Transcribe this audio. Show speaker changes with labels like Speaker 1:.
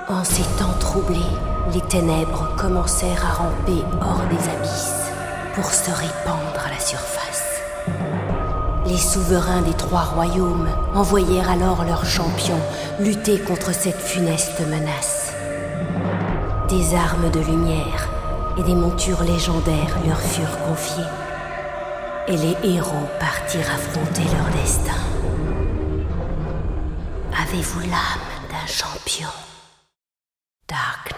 Speaker 1: En ces temps troublés, les ténèbres commencèrent à ramper hors des abysses pour se répandre à la surface. Les souverains des 3 royaumes envoyèrent alors leurs champions lutter contre cette funeste menace. Des armes de lumière et des montures légendaires leur furent confiées, et les héros partirent affronter leur destin. Avez-vous l'âme d'un champion? Dark